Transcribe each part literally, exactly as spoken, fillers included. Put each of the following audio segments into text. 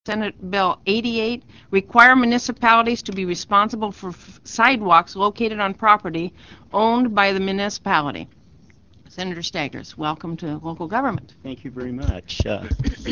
Senate Bill eighty-eight, require municipalities to be responsible for f- sidewalks located on property owned by the municipality. Senator Staggers, welcome to local government. Thank you very much. Uh,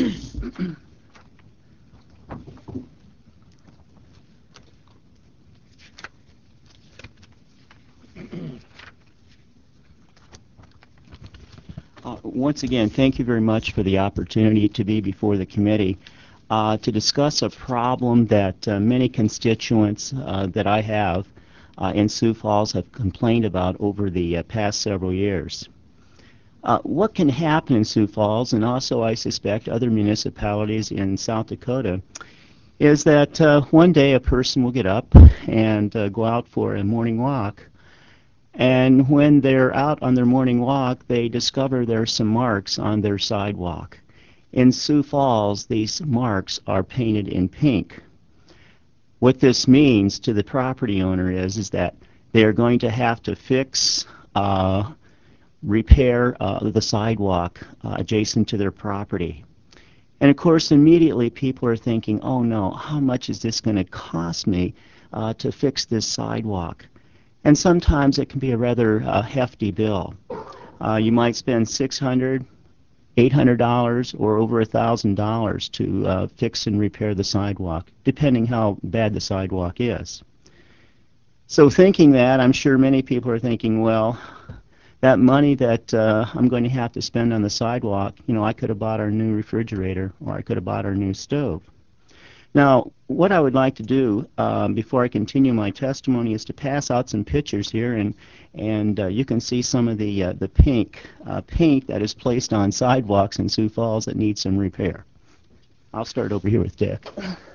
uh, once again, thank you very much for the opportunity to be before the committee uh, to discuss a problem that uh, many constituents uh, that I have uh, in Sioux Falls have complained about over the uh, past several years. Uh, what can happen in Sioux Falls, and also I suspect other municipalities in South Dakota, is that uh, one day a person will get up and uh, go out for a morning walk, and when they're out on their morning walk, they discover there are some marks on their sidewalk. In Sioux Falls, these marks are painted in pink. What this means to the property owner is, is that they are going to have to fix uh, repair uh, the sidewalk uh, adjacent to their property. And of course, immediately people are thinking, oh no, how much is this going to cost me uh, to fix this sidewalk? And sometimes it can be a rather uh, hefty bill. Uh, you might spend six hundred dollars, eight hundred dollars, or over one thousand dollars to uh, fix and repair the sidewalk, depending how bad the sidewalk is. So thinking that, I'm sure many people are thinking, well, that money that uh, I'm going to have to spend on the sidewalk, you know, I could have bought our new refrigerator, or I could have bought our new stove. Now, what I would like to do um, before I continue my testimony is to pass out some pictures here, and and uh, you can see some of the uh, the pink uh, paint that is placed on sidewalks in Sioux Falls that need some repair. I'll start over here with Dick.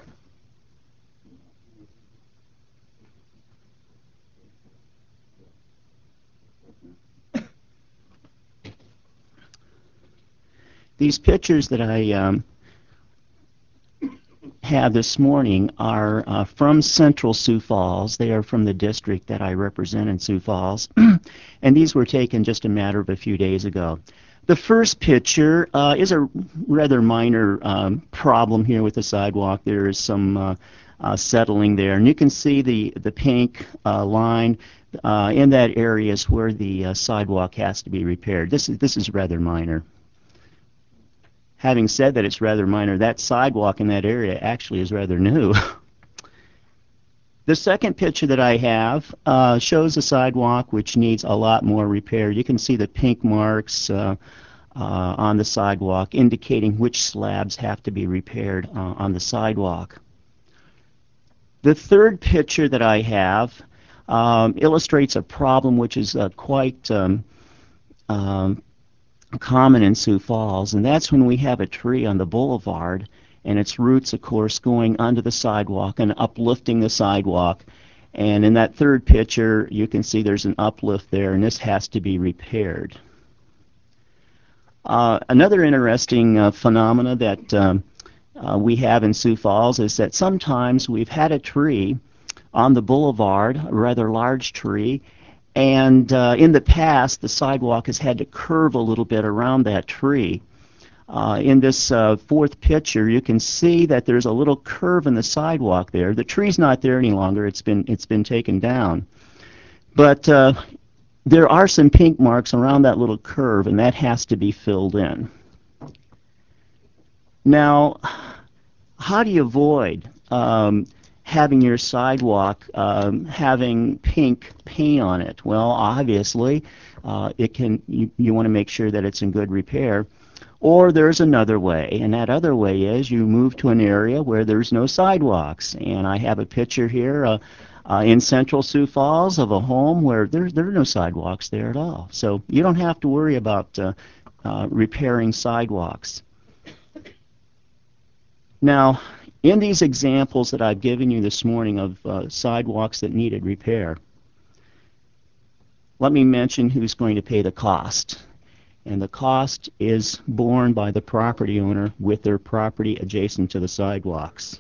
These pictures that I um, have this morning are uh, from Central Sioux Falls. They are from the district that I represent in Sioux Falls, and these were taken just a matter of a few days ago. The first picture uh, is a rather minor um, problem here with the sidewalk. There is some uh, uh, settling there, and you can see the, the pink uh, line uh, in that area is where the uh, sidewalk has to be repaired. This is, this is rather minor. Having said that it's rather minor, that sidewalk in that area actually is rather new. The second picture that I have uh, shows a sidewalk which needs a lot more repair. You can see the pink marks uh, uh, on the sidewalk indicating which slabs have to be repaired uh, on the sidewalk. The third picture that I have um, illustrates a problem which is uh, quite um, um, common in Sioux Falls, and that's when we have a tree on the boulevard and its roots, of course, going onto the sidewalk and uplifting the sidewalk. And in that third picture, you can see there's an uplift there, and this has to be repaired. Uh, another interesting uh, phenomena that um, uh, we have in Sioux Falls is that sometimes we've had a tree on the boulevard, a rather large tree, and uh, in the past, the sidewalk has had to curve a little bit around that tree. Uh, in this uh, fourth picture, you can see that there's a little curve in the sidewalk there. The tree's not there any longer. It's been, it's been taken down. But uh, there are some pink marks around that little curve, and that has to be filled in. Now, how do you avoid um, having your sidewalk um, having pink paint on it? Well, obviously, uh, it can. You, you want to make sure that it's in good repair. Or there's another way, and that other way is you move to an area where there's no sidewalks. And I have a picture here uh, uh, in Central Sioux Falls of a home where there, there are no sidewalks there at all. So you don't have to worry about uh, uh, repairing sidewalks. Now, in these examples that I've given you this morning of uh, sidewalks that needed repair, let me mention who's going to pay the cost. And the cost is borne by the property owner with their property adjacent to the sidewalks.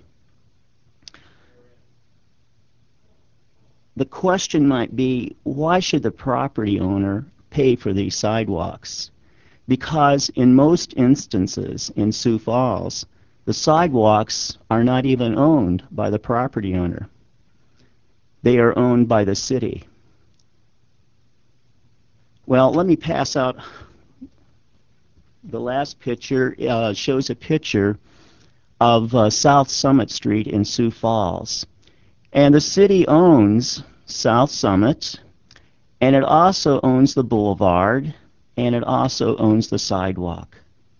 The question might be, why should the property owner pay for these sidewalks? Because in most instances in Sioux Falls, The sidewalks are not even owned by the property owner. They are owned by the city. Well, let me pass out. The last picture uh, shows a picture of uh, South Summit Street in Sioux Falls. And the city owns South Summit, and it also owns the boulevard, and it also owns the sidewalk.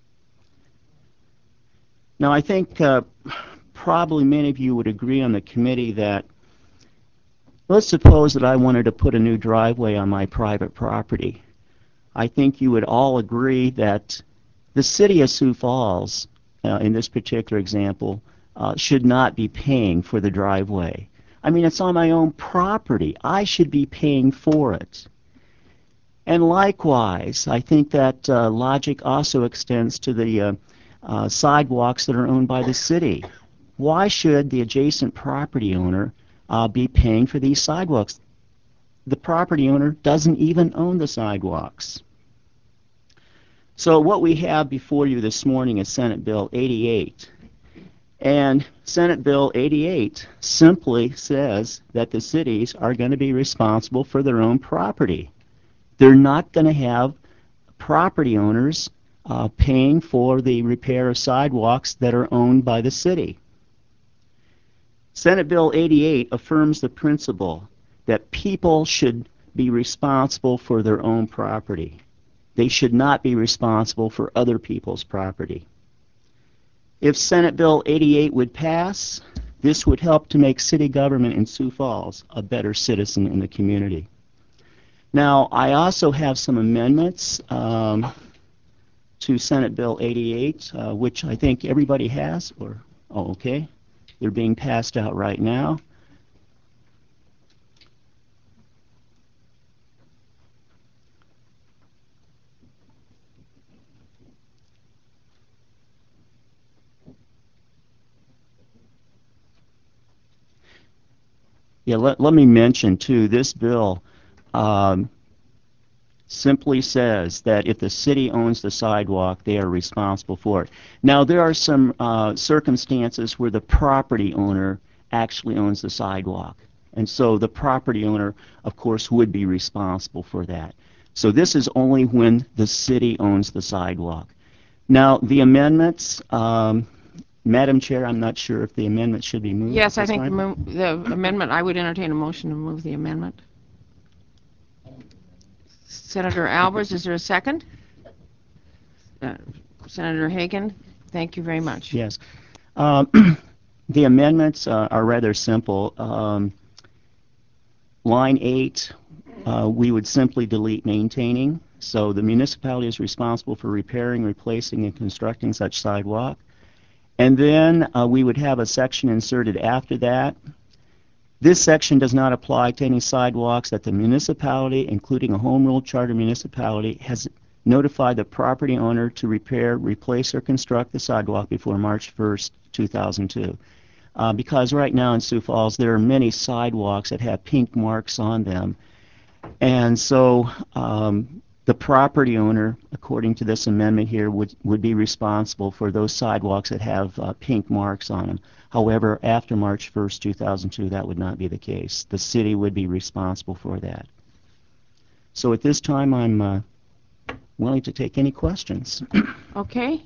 Now, I think uh, probably many of you would agree on the committee that, let's suppose that I wanted to put a new driveway on my private property. I think you would all agree that the city of Sioux Falls, uh, in this particular example, uh, should not be paying for the driveway. I mean, it's on my own property. I should be paying for it. And likewise, I think that uh, logic also extends to the uh, uh, sidewalks that are owned by the city. Why should the adjacent property owner uh, be paying for these sidewalks? The property owner doesn't even own the sidewalks. So what we have before you this morning is Senate Bill eighty-eight. And Senate Bill eighty-eight simply says that the cities are going to be responsible for their own property. They're not going to have property owners uh, paying for the repair of sidewalks that are owned by the city. Senate Bill eighty-eight affirms the principle that people should be responsible for their own property. They should not be responsible for other people's property. If Senate Bill eighty-eight would pass, this would help to make city government in Sioux Falls a better citizen in the community. Now, I also have some amendments um, to Senate Bill eighty-eight, uh, which I think everybody has, or, oh, okay. They're being passed out right now. Yeah, let, let me mention, too, this bill um, simply says that if the city owns the sidewalk, they are responsible for it. Now, there are some uh, circumstances where the property owner actually owns the sidewalk. And so the property owner, of course, would be responsible for that. So this is only when the city owns the sidewalk. Now, the amendments, um, Madam Chair, I'm not sure if the amendment should be moved. Yes, I That's think the, fine. mo- the amendment, I would entertain a motion to move the amendment. Senator Albers, is there a second? Uh, Senator Hagan, thank you very much. Yes. Um, the amendments uh, are rather simple. Um, line eight, uh, we would simply delete maintaining. So the municipality is responsible for repairing, replacing, and constructing such sidewalk. And then uh, we would have a section inserted after that. This section does not apply to any sidewalks that the municipality, including a home rule charter municipality, has notified the property owner to repair, replace, or construct the sidewalk before March first, two thousand two. Uh, because right now in Sioux Falls there are many sidewalks that have pink marks on them. And so um, the property owner, according to this amendment here, would, would be responsible for those sidewalks that have uh, pink marks on them. However, after March first, two thousand two, that would not be the case. The city would be responsible for that. So at this time, I'm uh, willing to take any questions. Okay.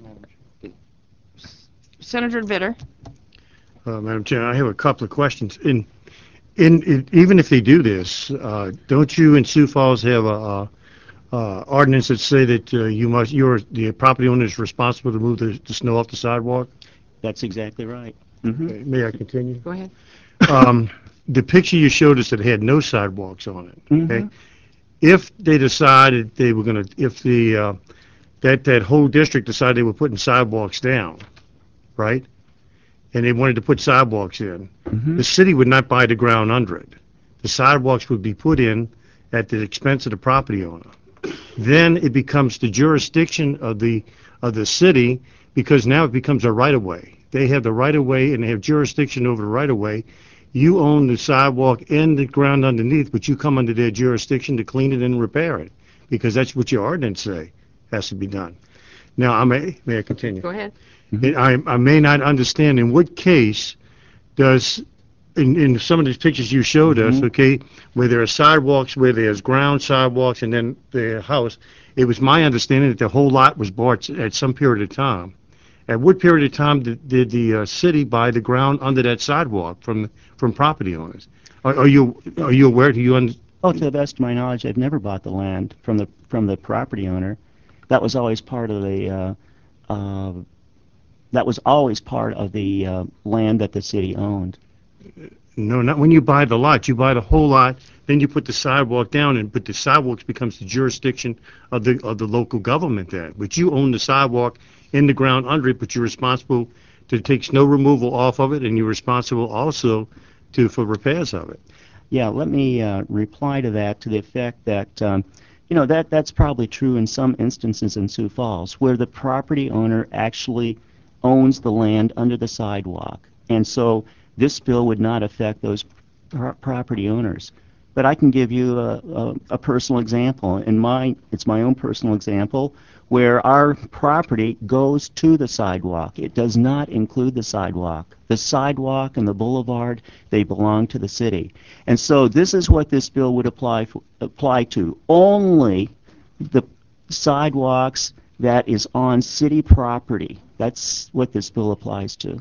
Senator Vitter. Uh, Madam Chair, I have a couple of questions. In, in, in even if they do this, uh, don't you in Sioux Falls have a, a, a ordinance that say that uh, you must, you're the property owner is responsible to move the, the snow off the sidewalk? That's exactly right. Mm-hmm. Okay, may I continue? Go ahead. Um, the picture you showed us that had no sidewalks on it. Okay, Mm-hmm. if they decided they were going to, if the uh, that that whole district decided they were putting sidewalks down, right? And they wanted to put sidewalks in, Mm-hmm. the city would not buy the ground under it. The sidewalks would be put in at the expense of the property owner. Then it becomes the jurisdiction of the of the city, because now it becomes a right-of-way. They have the right-of-way and they have jurisdiction over the right-of-way. You own the sidewalk and the ground underneath, but you come under their jurisdiction to clean it and repair it, because that's what your ordinance say has to be done. Now, I may may I continue? Go ahead. And I, I may not understand in what case does, in, in some of these pictures you showed us, Mhm. okay, where there are sidewalks, where there's ground sidewalks, and then the house, it was my understanding that the whole lot was bought at some period of time. At what period of time did, did the uh, city buy the ground under that sidewalk from from property owners? Are, are you are you aware? Do you un- Oh, to the best of my knowledge, I've never bought the land from the from the property owner. That was always part of the uh, uh, that was always part of the uh, land that the city owned. No, not when you buy the lot. You buy the whole lot, then you put the sidewalk down, and but the sidewalk becomes the jurisdiction of the of the local government there. But you own the sidewalk in the ground under it, but you're responsible to take snow removal off of it, and you're responsible also to for repairs of it. Yeah, let me uh, reply to that to the effect that, um, you know, that that's probably true in some instances in Sioux Falls, where the property owner actually owns the land under the sidewalk. And so this bill would not affect those pro- property owners. But I can give you a, a, a personal example. In my, it's my own personal example, where our property goes to the sidewalk. It does not include the sidewalk. The sidewalk and the boulevard, they belong to the city. And so this is what this bill would apply for, apply to. Only the sidewalks that is on city property. That's what this bill applies to.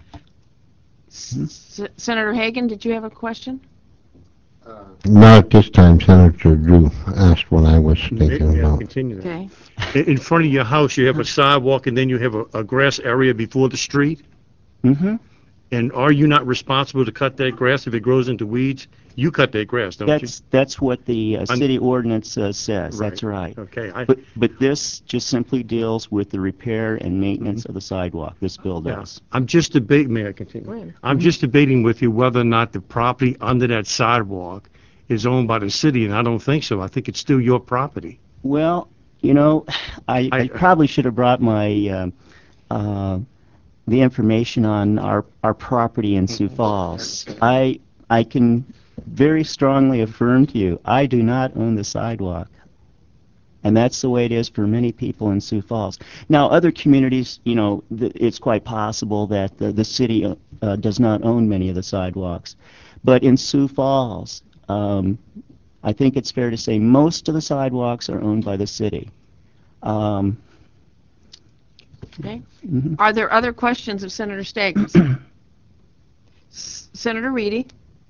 S- Senator Hagan, did you have a question? Not at this time. Senator Drew asked what I was May- thinking may I about. continue that? Okay. In in front of your house, you have a sidewalk, and then you have a, a grass area before the street. Mm-hmm. And are you not responsible to cut that grass if it grows into weeds? You cut that grass, don't you? That's that's what the uh, I'm- city ordinance uh, says. That's right. Okay. I, But but this just simply deals with the repair and maintenance of the sidewalk. This bill yeah, does. I'm just debating. May I Go continue? ahead. I'm just debating with you whether or not the property under that sidewalk is owned by the city, and I don't think so. I think it's still your property. Well, you know, I, I, I- probably should have brought my uh, uh, the information on our our property in Sioux Falls. I I can very strongly affirm to you, I do not own the sidewalk. And that's the way it is for many people in Sioux Falls. Now, other communities, you know, th- it's quite possible that the, the city uh, uh, does not own many of the sidewalks. But in Sioux Falls, um, I think it's fair to say most of the sidewalks are owned by the city. Um, Okay. mhm. Are there other questions of Senator Staggers? S- Senator Reedy?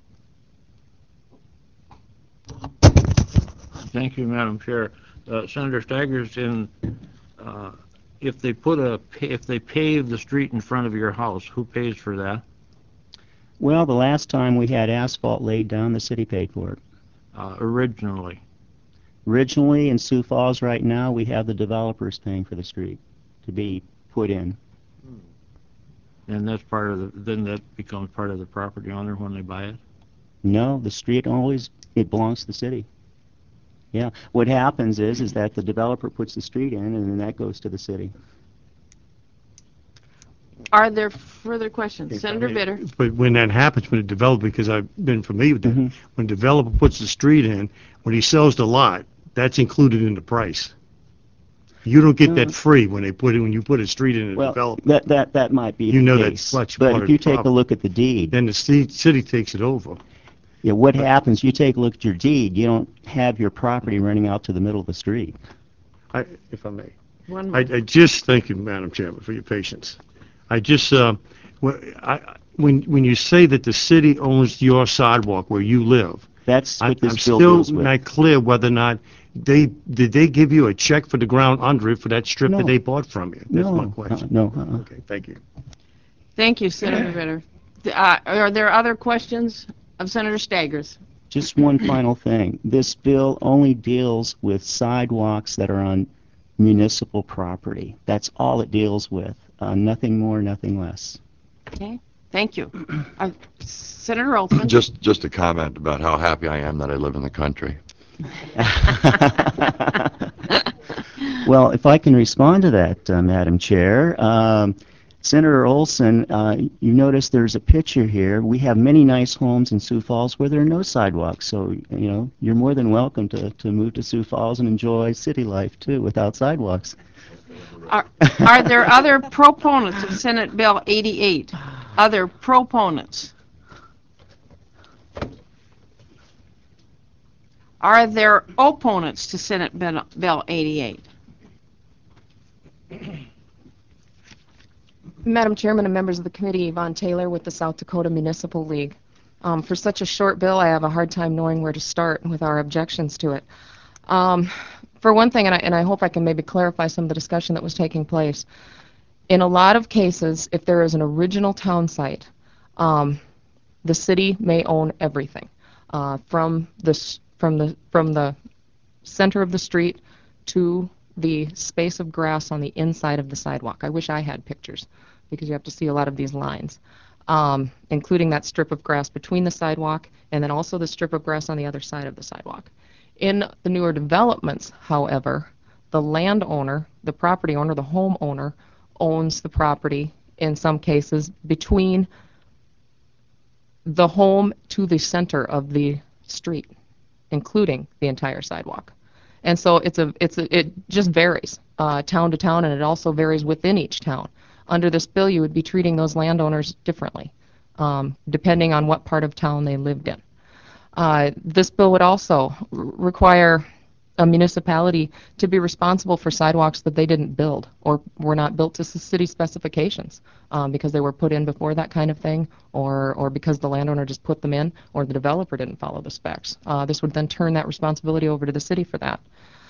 Thank you, Madam Chair. Uh, Senator Staggers, in, uh, if they put a, pa- if they pave the street in front of your house, who pays for that? Well, the last time we had asphalt laid down, the city paid for it. Uh, originally? Originally, in Sioux Falls right now, we have the developers paying for the street to be put in. And that's part of the, then that becomes part of the property owner when they buy it? No, the street always, it belongs to the city. Yeah. What happens is, is that the developer puts the street in, and then that goes to the city. Are there further questions? If I Senator may- Bitter? But when that happens, when a developer, because I've been familiar with that, Mhm. when a developer puts the street in, when he sells the lot, that's included in the price. You don't get No. that free when they put it, when you put a street in a Well, development. that, that, that might be You the know case. that's much But part if of you the take a problem. look at the deed, Then the ci- city takes it over. yeah, what happens, you take a look at your deed, you don't have your property running out to the middle of the street. I, if I may. One I, more. I just thank you, Madam Chairman, for your patience. I just, uh, wh- I, when, when you say that the city owns your sidewalk where you live, That's I- what this I'm bill still deals with. not clear whether or not they, did they give you a check for the ground under it for that strip No. that they bought from you? That's No, my uh, question. no, uh-uh. Okay, thank you. Thank you, Senator Bitter. Th- Uh, are there other questions of Senator Staggers? Just one final thing. This bill only deals with sidewalks that are on municipal property. That's all it deals with. Uh, nothing more, nothing less. Okay. Thank you. Uh, Senator Olson? Just, just a comment about how happy I am that I live in the country. Well, if I can respond to that, uh, Madam Chair. Um, Senator Olson, uh, you notice there's a picture here. We have many nice homes in Sioux Falls where there are no sidewalks. So, you know, you're more than welcome to, to move to Sioux Falls and enjoy city life, too, without sidewalks. Are, are there other proponents of Senate Bill eighty-eight? Other proponents? Are there opponents to Senate Bill, Bill eighty-eight? Madam Chairman and members of the committee, Yvonne Taylor with the South Dakota Municipal League. Um, for such a short bill, I have a hard time knowing where to start with our objections to it. Um, for one thing, and I, and I hope I can maybe clarify some of the discussion that was taking place, in a lot of cases, if there is an original town site, um, the city may own everything, uh, from the from the from the center of the street to the space of grass on the inside of the sidewalk. I wish I had pictures, because you have to see a lot of these lines, um, including that strip of grass between the sidewalk and then also the strip of grass on the other side of the sidewalk. In the newer developments, however, the landowner, the property owner, the homeowner, owns the property in some cases between the home to the center of the street, including the entire sidewalk. And so it's a, it's a, it just varies uh, town to town, and it also varies within each town. Under this bill, you would be treating those landowners differently, um, depending on what part of town they lived in. Uh, this bill would also r- require a municipality to be responsible for sidewalks that they didn't build or were not built to s- city specifications, um, because they were put in before that kind of thing, or, or because the landowner just put them in, or the developer didn't follow the specs. Uh, this would then turn that responsibility over to the city for that.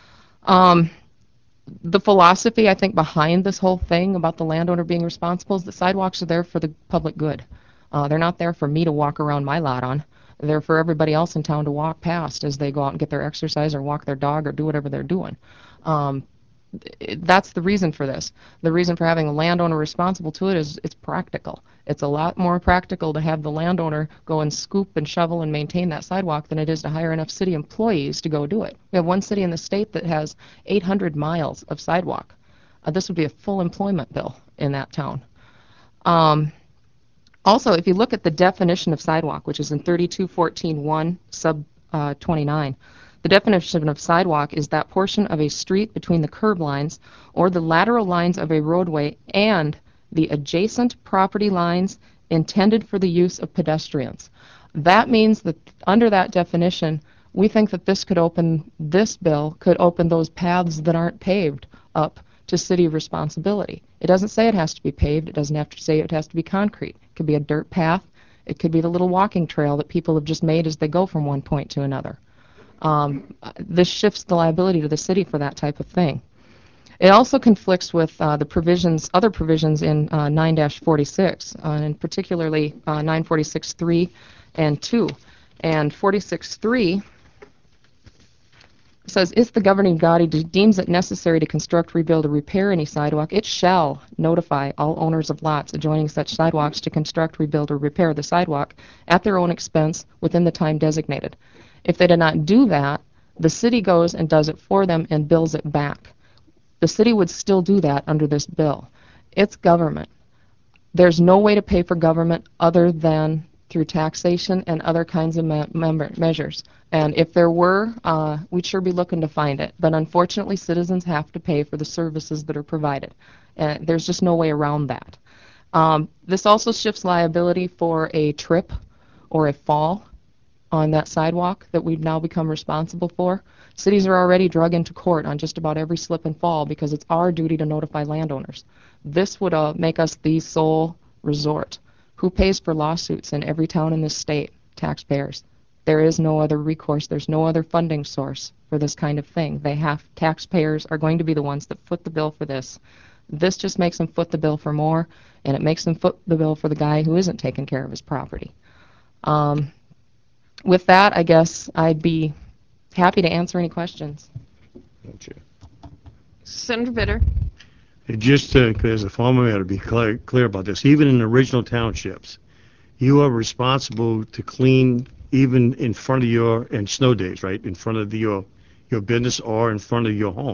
Um, the philosophy, I think, behind this whole thing about the landowner being responsible is that sidewalks are there for the public good. Uh, they're not there for me to walk around my lot on. They're for everybody else in town to walk past as they go out and get their exercise or walk their dog or do whatever they're doing. Um, it, that's the reason for this. The reason for having a landowner responsible to it is it's practical. It's a lot more practical to have the landowner go and scoop and shovel and maintain that sidewalk than it is to hire enough city employees to go do it. We have one city in the state that has eight hundred miles of sidewalk. Uh, this would be a full employment bill in that town. Um, Also, if you look at the definition of sidewalk, which is in thirty-two fourteen one sub uh, twenty-nine, the definition of sidewalk is that portion of a street between the curb lines or the lateral lines of a roadway and the adjacent property lines intended for the use of pedestrians. That means that under that definition, we think that this could open, this bill could open those paths that aren't paved up to city responsibility. It doesn't say it has to be paved. It doesn't have to say it has to be concrete. It could be a dirt path. It could be the little walking trail that people have just made as they go from one point to another. Um, this shifts the liability to the city for that type of thing. It also conflicts with uh, the provisions, other provisions in uh, nine dash forty-six, uh, and particularly uh, nine forty-six three and two. And forty-six three says, if the governing body de- deems it necessary to construct, rebuild, or repair any sidewalk, it shall notify all owners of lots adjoining such sidewalks to construct, rebuild, or repair the sidewalk at their own expense within the time designated. If they did not do that, the city goes and does it for them and bills it back. The city would still do that under this bill. It's government. There's no way to pay for government other than through taxation and other kinds of me- member- measures. And if there were, uh, we'd sure be looking to find it. But unfortunately, citizens have to pay for the services that are provided. And there's just no way around that. Um, this also shifts liability for a trip or a fall on that sidewalk that we've now become responsible for. Cities are already drug into court on just about every slip and fall because it's our duty to notify landowners. This would uh, make us the sole resort. Who pays for lawsuits in every town in this state? Taxpayers. There is no other recourse. There's no other funding source for this kind of thing. They have, taxpayers are going to be the ones that foot the bill for this. This just makes them foot the bill for more, and it makes them foot the bill for the guy who isn't taking care of his property. Um, with that, I guess I'd be happy to answer any questions. Gotcha. Senator Bitter. It just uh, as a farmer, we ought to be clear, clear about this. Even in original townships, you are responsible to clean even in front of your, in snow days, right, in front of the, your your business or in front of your home.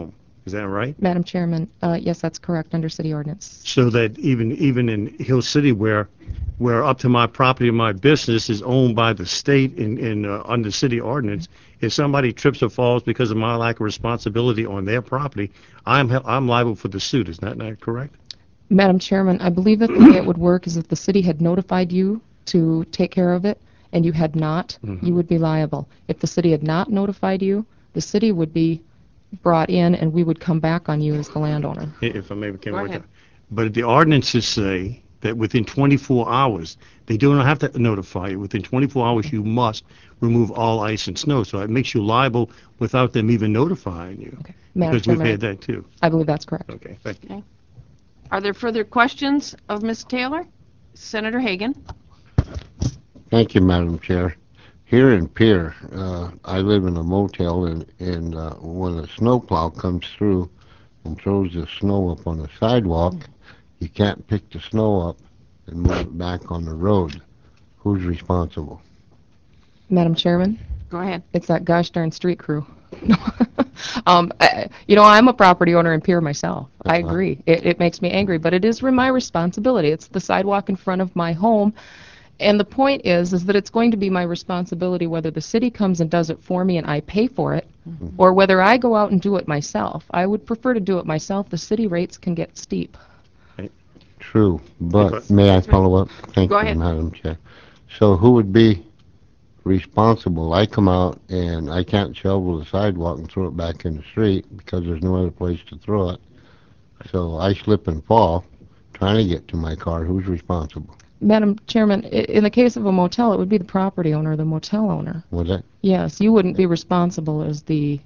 Is that right? Madam Chairman, uh, yes, that's correct, under city ordinance. So that even even in Hill City, where where up to my property, my business is owned by the state in, in uh, under city ordinance, if somebody trips or falls because of my lack of responsibility on their property, I'm he- I'm liable for the suit. Is that not correct? Madam Chairman, I believe that the way it would work is if the city had notified you to take care of it and you had not, Mhm. you would be liable. If the city had not notified you, the city would be brought in and we would come back on you as the landowner. I- If I maybe can Go work ahead. that. But the ordinances say that within twenty-four hours, they don't have to notify you. Within twenty-four hours, you must remove all ice and snow. So it makes you liable without them even notifying you. Okay. Madam Because we've Chairman, had that too. I believe that's correct. Okay, thank you. Are there further questions of Miz Taylor? Senator Hagan? Thank you, Madam Chair. Here in Pier, uh, I live in a motel, and, and uh, when a snowplow comes through and throws the snow up on the sidewalk, you can't pick the snow up and move it back on the road. Who's responsible? Madam Chairman, Go ahead. it's that gosh darn street crew. um, I, you know, I'm a property owner in Pier myself. I Uh-huh. agree. It, it makes me angry, but it is my responsibility. It's the sidewalk in front of my home. And the point is, is that it's going to be my responsibility whether the city comes and does it for me and I pay for it, or whether I go out and do it myself. I would prefer to do it myself. The city rates can get steep. True, but Because- may I follow up? Thank Go you, ahead. Madam Chair. So who would be responsible? I come out and I can't shovel the sidewalk and throw it back in the street because there's no other place to throw it. So I slip and fall trying to get to my car. Who's responsible? Madam Chairman, i- in the case of a motel, it would be the property owner, the motel owner. Was that? Yes, you wouldn't be responsible as the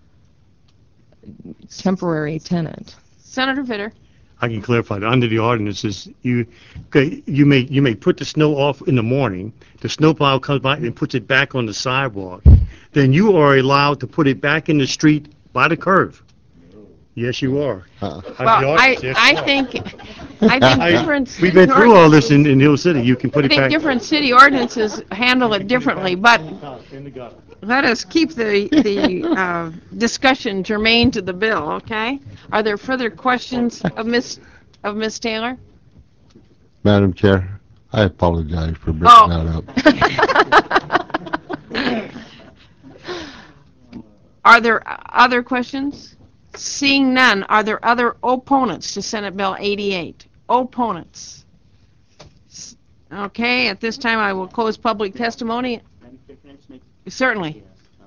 temporary tenant. Senator Vitter? I can clarify that. Under the ordinances, you, okay, you may, you may put the snow off in the morning, the snowplow comes by and puts it back on the sidewalk, then you are allowed to put it back in the street by the curve. Yes, you are. Uh, Under the Well, I, ordinance, yes, I you are. think, I think I- different... We've been through all this in, in Hill City. You can put I it think back. different city ordinances handle it differently, but In the gutter. let us keep the, the uh, discussion germane to the bill, okay? Are there further questions of Miss of Miss Taylor? Madam Chair, I apologize for bringing Oh. that up. Are there other questions? Seeing none, are there other opponents to Senate Bill eighty-eight? Opponents? S- Okay, at this time I will close public testimony. Certainly.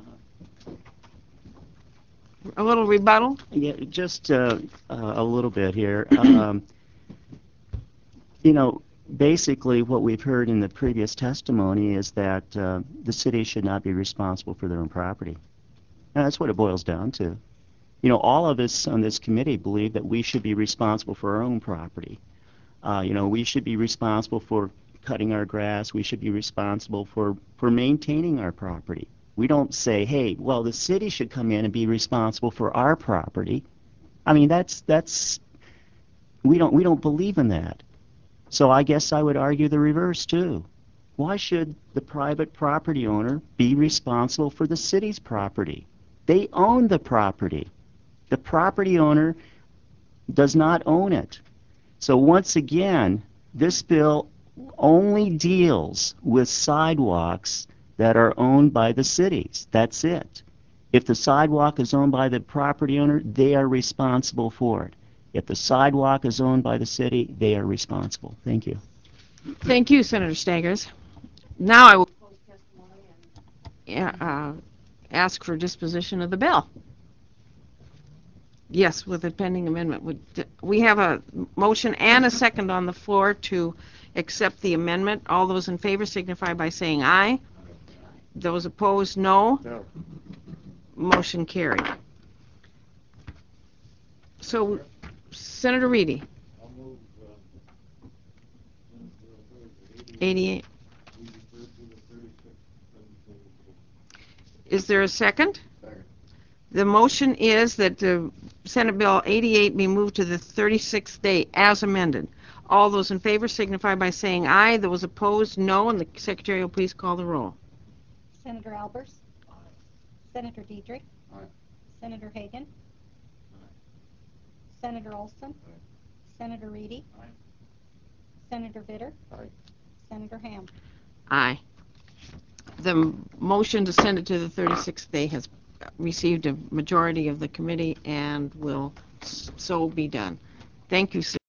A little rebuttal? Yeah, just uh, uh, a little bit here. Um, you know, basically what we've heard in the previous testimony is that uh, the city should not be responsible for their own property. And that's what it boils down to. You know, all of us on this committee believe that we should be responsible for our own property. Uh, you know, we should be responsible for cutting our grass. We should be responsible for, for maintaining our property. We don't say, hey, well, the city should come in and be responsible for our property. I mean, that's that's we don't we don't believe in that. So I guess I would argue the reverse too. Why should the private property owner be responsible for the city's property? They own the property. The property owner does not own it. So once again, this bill only deals with sidewalks that are owned by the cities. That's it. If the sidewalk is owned by the property owner, they are responsible for it. If the sidewalk is owned by the city, they are responsible. Thank you. Thank you, Senator Staggers. Now I will close testimony and uh, ask for disposition of the bill. Yes, with a pending amendment. Would- We have a motion and a second on the floor to accept the amendment. All those in favor signify by saying aye. Those opposed, no. No. Motion carried. So, Senator Reedy. eighty-eight. Is there a second? The motion is that uh, Senate Bill eighty-eight be moved to the thirty-sixth day as amended. All those in favor signify by saying aye. Those opposed, no. And the Secretary will please call the roll. Senator Albers? Senator Diedrich? Senator Hagan? Senator Olson. Senator Reedy. Senator Vitter. Senator Ham. Aye. The m- motion to send it to the thirty-sixth day has received a majority of the committee and will s- so be done. Thank you, Sue.